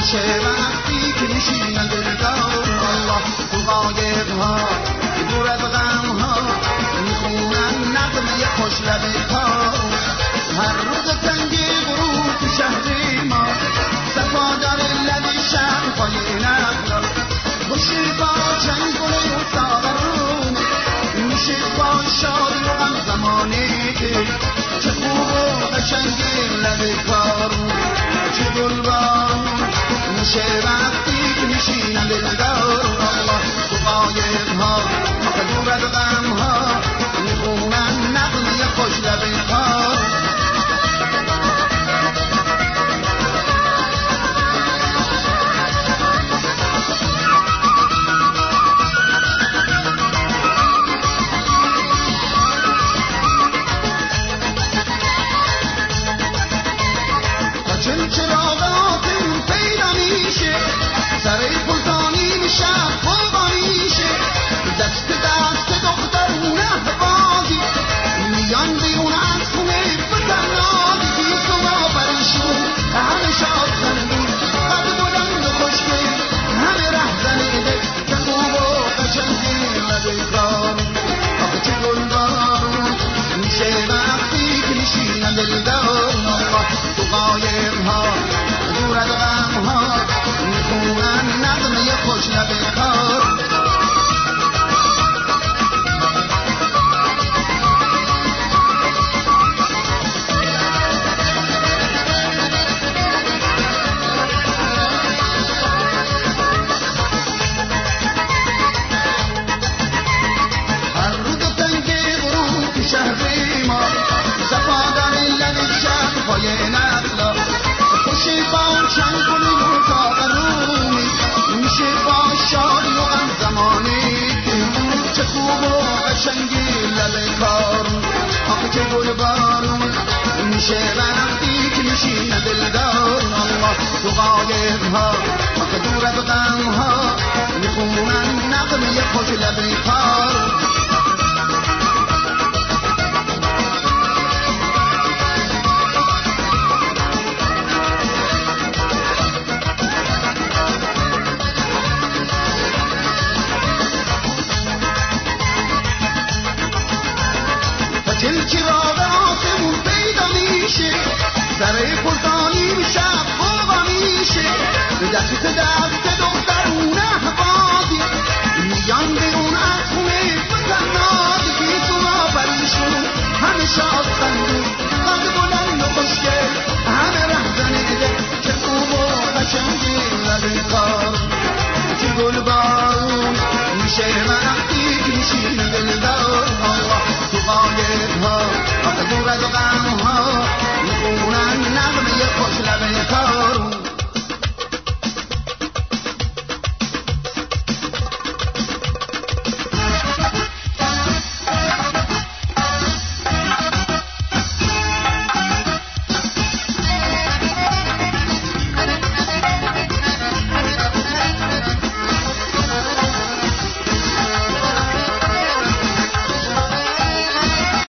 میشه وقتی که میشینن دلدار الله تو قایق‌ها دور از غم‌ها میخونن نغمه خوش لب‌ها هر روز تنگ غروب تو شهر ما صفادار لب شهر پای نخلا خوشی با چنگ گل و ساغرونه میشه با شادی و غم زمانه چه خوب و قشنگ لب کارون چه گلبارون میشه وقتی که میشینن دلدار الله تو قایق‌ها دور از غم‌ها میخونن نغمه خوش لب‌ها دور از غم